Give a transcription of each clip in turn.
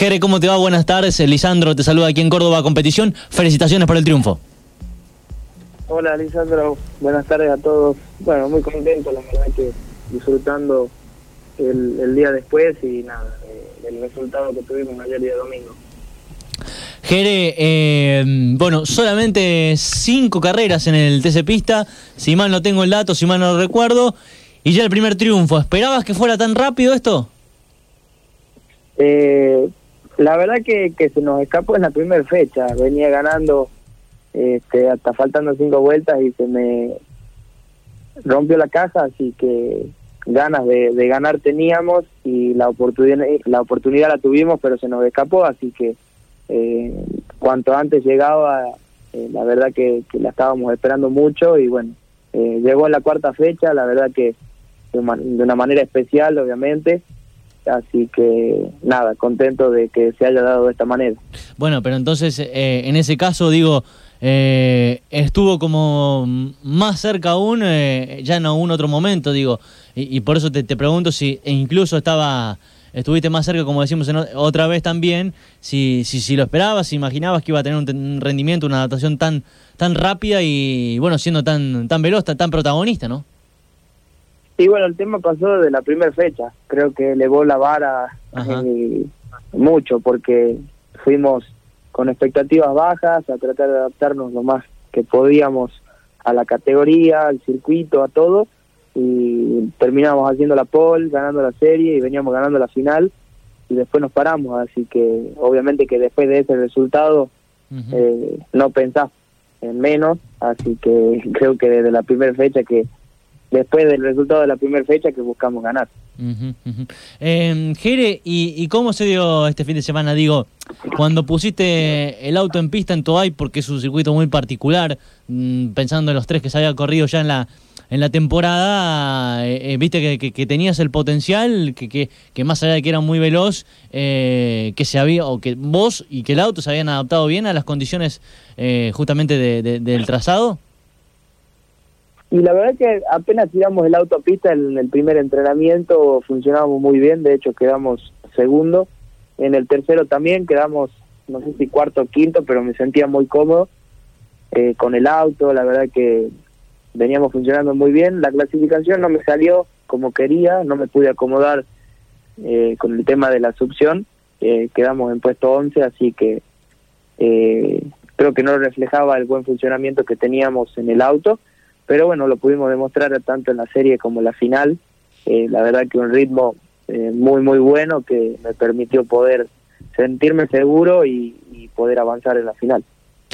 Jere, ¿cómo te va? Buenas tardes. Lisandro te saluda aquí en Córdoba Competición. Felicitaciones por el triunfo. Hola, Lisandro. Buenas tardes a todos. Bueno, muy contento, la verdad que disfrutando el día después y nada, el resultado que tuvimos ayer día domingo. Jere, bueno, solamente 5 carreras en el TC Pista, si mal no tengo el dato, si mal no lo recuerdo, y ya el primer triunfo. ¿Esperabas que fuera tan rápido esto? La verdad que se nos escapó en la primera fecha. Venía ganando hasta faltando 5 vueltas y se me rompió la caja, así que ganas de ganar teníamos y la oportunidad la tuvimos, pero se nos escapó, así que cuanto antes llegaba, la verdad que la estábamos esperando mucho y bueno, llegó en la cuarta fecha, la verdad que de una manera especial, obviamente. Así que nada, contento de que se haya dado de esta manera. Bueno, pero entonces en ese caso digo, estuvo como más cerca aún, ya en algún otro momento, digo, y por eso te pregunto si incluso estuviste más cerca, como decimos otra vez también, si lo esperabas, si imaginabas que iba a tener un rendimiento, una adaptación tan rápida y bueno, siendo tan veloz, tan protagonista, ¿no? Sí, bueno, el tema pasó de la primera fecha. Creo que elevó la vara mucho porque fuimos con expectativas bajas a tratar de adaptarnos lo más que podíamos a la categoría, al circuito, a todo, y terminamos haciendo la pole, ganando la serie y veníamos ganando la final y después nos paramos, así que obviamente que después de ese resultado no pensás en menos, así que creo que desde la primera fecha después del resultado de la primera fecha que buscamos ganar. Jere, ¿y cómo se dio este fin de semana? Digo, cuando pusiste el auto en pista en Toay, porque es un circuito muy particular, pensando en los 3 que se había corrido ya en la temporada, viste que tenías el potencial, que más allá de que era muy veloz, que se había, o que vos y que el auto se habían adaptado bien a las condiciones justamente del trazado. Y la verdad que apenas tiramos el auto a pista en el primer entrenamiento funcionábamos muy bien, de hecho quedamos segundo, en el tercero también quedamos, no sé si cuarto o quinto, pero me sentía muy cómodo con el auto, la verdad que veníamos funcionando muy bien, la clasificación no me salió como quería, no me pude acomodar con el tema de la succión, quedamos en puesto 11, así que creo que no reflejaba el buen funcionamiento que teníamos en el auto. Pero bueno, lo pudimos demostrar tanto en la serie como en la final. La verdad que un ritmo muy muy bueno que me permitió poder sentirme seguro y poder avanzar en la final.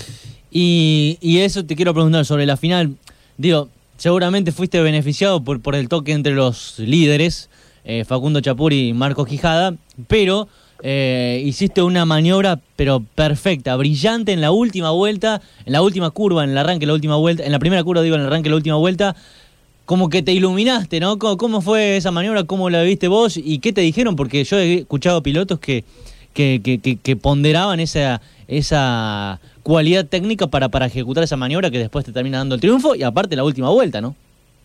Y eso te quiero preguntar sobre la final. Digo, seguramente fuiste beneficiado por el toque entre los líderes, Facundo Chapur y Marco Quijada, pero hiciste una maniobra pero perfecta, brillante en la última vuelta, en la última curva, en el arranque de la última vuelta, en la primera curva digo, en el arranque de la última vuelta, como que te iluminaste, ¿no? ¿Cómo fue esa maniobra? ¿Cómo la viste vos? ¿Y qué te dijeron? Porque yo he escuchado pilotos que ponderaban esa cualidad técnica para ejecutar esa maniobra que después te termina dando el triunfo y aparte la última vuelta, ¿no?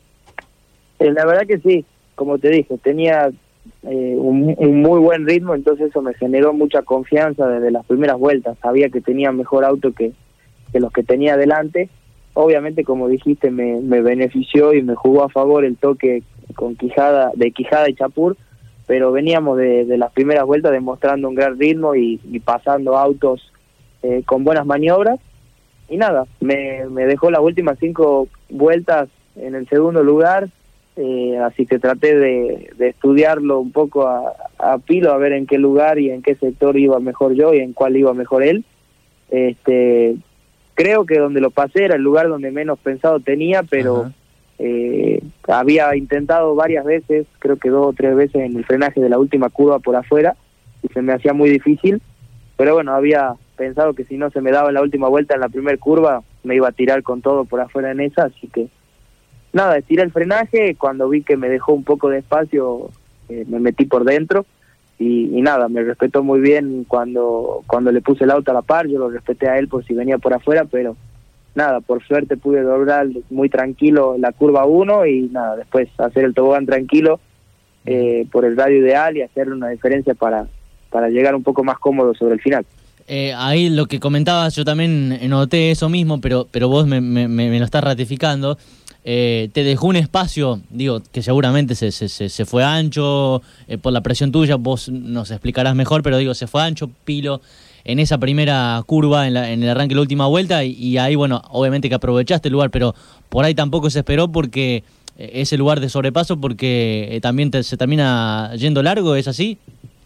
La verdad que sí, como te dije, tenía un muy buen ritmo, entonces eso me generó mucha confianza desde las primeras vueltas. Sabía que tenía mejor auto que los que tenía delante. Obviamente, como dijiste, me benefició y me jugó a favor el toque con Quijada y Chapur, pero veníamos de las primeras vueltas demostrando un gran ritmo y pasando autos con buenas maniobras. Y nada, me dejó las últimas 5 vueltas en el segundo lugar. Así que traté de estudiarlo un poco a Pilo, a ver en qué lugar y en qué sector iba mejor yo y en cuál iba mejor él. Creo que donde lo pasé era el lugar donde menos pensado tenía, pero había intentado varias veces, creo que 2 o 3 veces en el frenaje de la última curva por afuera y se me hacía muy difícil, pero bueno, había pensado que si no se me daba en la última vuelta en la primera curva me iba a tirar con todo por afuera en esa, así que nada, estiré el frenaje, cuando vi que me dejó un poco de espacio, me metí por dentro y nada, me respetó muy bien cuando le puse el auto a la par, yo lo respeté a él por si venía por afuera, pero nada, por suerte pude doblar muy tranquilo la curva 1 y nada, después hacer el tobogán tranquilo por el radio ideal y hacerle una diferencia para para llegar un poco más cómodo sobre el final. Ahí lo que comentabas, yo también noté eso mismo, pero vos me lo estás ratificando. Te dejó un espacio, digo, que seguramente se fue ancho por la presión tuya, vos nos explicarás mejor, pero digo, se fue ancho, Pilo, en esa primera curva, en el arranque de la última vuelta, y ahí, bueno, obviamente que aprovechaste el lugar, pero por ahí tampoco se esperó porque ese lugar de sobrepaso, porque también se termina yendo largo, ¿es así?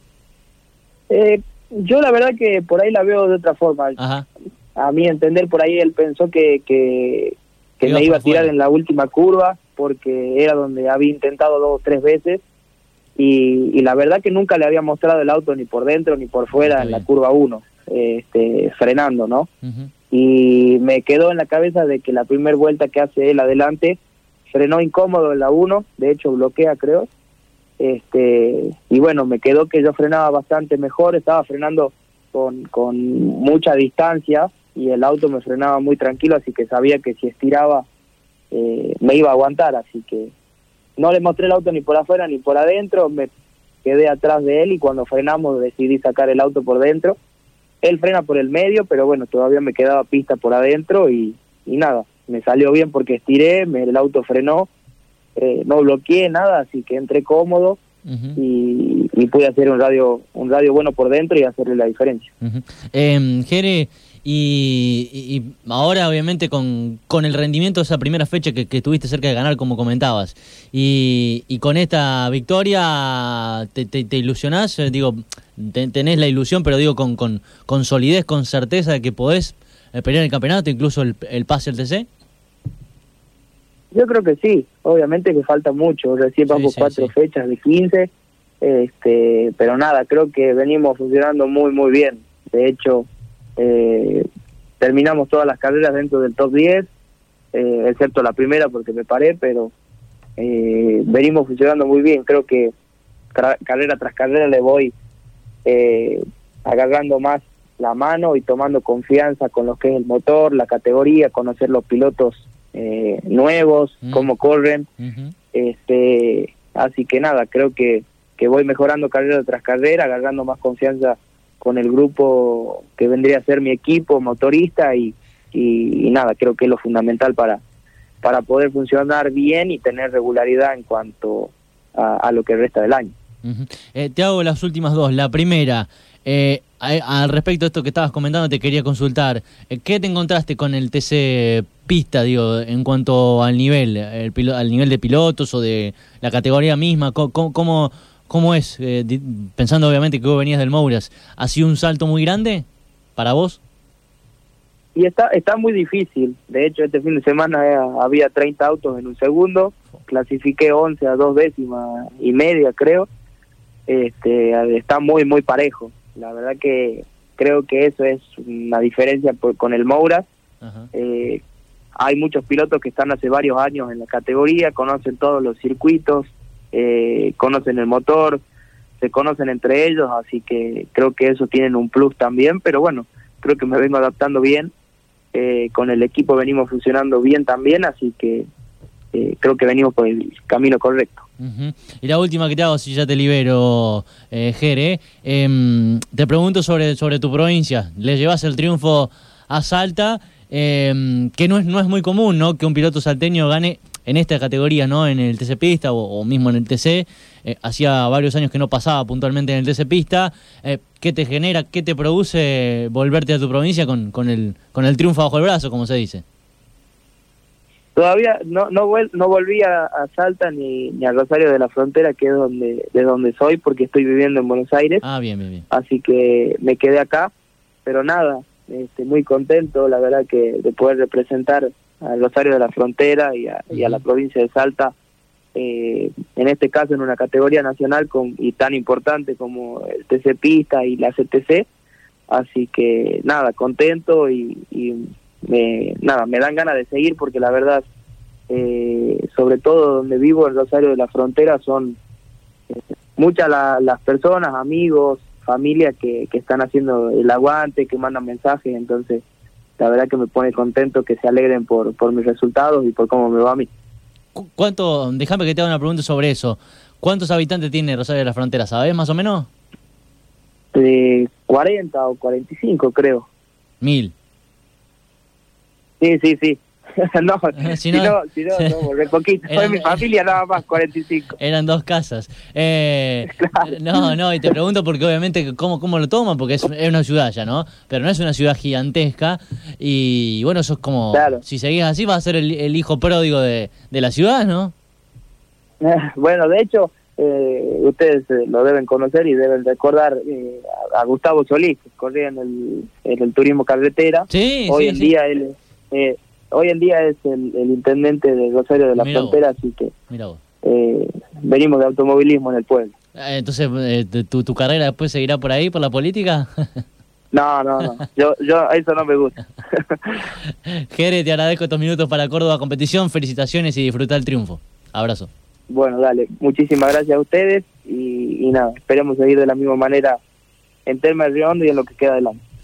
Yo la verdad que por ahí la veo de otra forma. Ajá. A mi entender, por ahí él pensó que me iba a tirar en la última curva, porque era donde había intentado 2 o 3 veces, y la verdad que nunca le había mostrado el auto ni por dentro ni por fuera en la curva 1, frenando, ¿no? Uh-huh. Y me quedó en la cabeza de que la primera vuelta que hace él adelante, frenó incómodo en la 1, de hecho bloquea, creo. Y bueno, me quedó que yo frenaba bastante mejor, estaba frenando con mucha distancia y el auto me frenaba muy tranquilo, así que sabía que si estiraba me iba a aguantar, así que no le mostré el auto ni por afuera ni por adentro, me quedé atrás de él y cuando frenamos decidí sacar el auto por dentro. Él frena por el medio, pero bueno, todavía me quedaba pista por adentro y nada, me salió bien porque estiré, el auto frenó, no bloqueé nada, así que entré cómodo. Uh-huh. y pude hacer un radio bueno por dentro y hacerle la diferencia. Uh-huh. Jere, y ahora obviamente con el rendimiento de esa primera fecha que estuviste cerca de ganar, como comentabas, y con esta victoria te ilusionás, digo, tenés la ilusión, pero digo con solidez, con certeza de que podés pelear el campeonato, incluso el pase al TC. Yo creo que sí, obviamente que falta mucho, recién vamos 4 fechas de 15, pero nada, creo que venimos funcionando muy muy bien. De hecho, terminamos todas las carreras dentro del top 10, excepto la primera porque me paré, pero venimos funcionando muy bien. Creo que carrera tras carrera le voy agarrando más la mano y tomando confianza con lo que es el motor, la categoría, conocer los pilotos nuevos, cómo corren. Uh-huh. Así que nada, creo que voy mejorando carrera tras carrera, agarrando más confianza con el grupo que vendría a ser mi equipo motorista y nada, creo que es lo fundamental para poder funcionar bien y tener regularidad en cuanto a lo que resta del año. Uh-huh. Te hago las últimas 2. La primera, al respecto de esto que estabas comentando, te quería consultar, ¿qué te encontraste con el TC pista, digo, en cuanto al nivel, al nivel de pilotos o de la categoría misma? ¿Cómo es? Pensando obviamente que vos venías del Mouras, ¿ha sido un salto muy grande para vos? Y está muy difícil. De hecho, este fin de semana había 30 autos en un segundo, clasifiqué 11 a 2 décimas y media, creo. Está muy muy parejo. La verdad que creo que eso es una diferencia con el Mouras. Uh-huh. Hay muchos pilotos que están hace varios años en la categoría, conocen todos los circuitos, conocen el motor, se conocen entre ellos, así que creo que eso tienen un plus también, pero bueno, creo que me vengo adaptando bien, con el equipo venimos funcionando bien también, así que creo que venimos por el camino correcto. Uh-huh. Y la última que te hago, si ya te libero, Jere, te pregunto sobre tu provincia. Le llevas el triunfo a Salta, que no es muy común, ¿no?, que un piloto salteño gane en esta categoría, ¿no?, en el TC Pista o mismo en el TC. Hacía varios años que no pasaba puntualmente en el TC Pista. ¿Qué te genera, qué te produce volverte a tu provincia con el triunfo bajo el brazo, como se dice? Todavía no volví a Salta ni a Rosario de la Frontera, que es de donde soy, porque estoy viviendo en Buenos Aires. Ah, bien. Así que me quedé acá, pero nada, muy contento, la verdad, que de poder representar a Rosario de la Frontera y a la provincia de Salta, en este caso en una categoría nacional y tan importante como el TC Pista y la CTC. Así que nada, contento y me dan ganas de seguir, porque la verdad, sobre todo donde vivo, en Rosario de la Frontera, son muchas las personas, amigos, familia que están haciendo el aguante, que mandan mensajes. Entonces la verdad que me pone contento que se alegren por mis resultados y por cómo me va a mí. Déjame que te haga una pregunta sobre eso. ¿Cuántos habitantes tiene Rosario de la Frontera? ¿Sabés más o menos? De 40 o 45, creo. 1000. Sí. No, Si no, no, re poquito. Fue mi familia nada más, 45. Eran 2 casas. Claro. No, y te pregunto porque obviamente cómo lo toman, porque es una ciudad ya, ¿no? Pero no es una ciudad gigantesca y bueno, eso es como, Claro. si seguís así vas a ser el hijo pródigo de la ciudad, ¿no? Bueno, de hecho, ustedes lo deben conocer y deben recordar a Gustavo Solís, que corría en el turismo carretera. Sí, Hoy sí, en sí. día hoy en día es el intendente de Rosario de la Mirá Frontera, vos. así que Mira vos. venimos de automovilismo en el pueblo. Entonces, ¿tu carrera después seguirá por ahí, por la política? No, yo eso no me gusta. Jere, te agradezco estos minutos para Córdoba Competición, felicitaciones y disfruta el triunfo. Abrazo. Bueno, dale, muchísimas gracias a ustedes y nada, esperemos seguir de la misma manera en Termas de Río Hondo y en lo que queda del año.